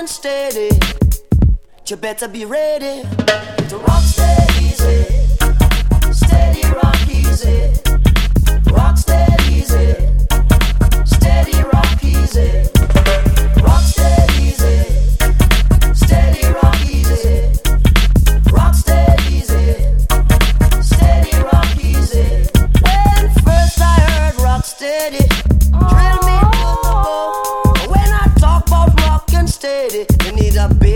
and steady. You better be ready to rock steady easy. Steady rock easy. Rock steady easy. Steady rock easy. Rock steady easy. Steady rock easy. Rock steady easy. Steady rock easy. When first I heard rock steady, drill me to the bone. When I talk about rock and steady, you need a big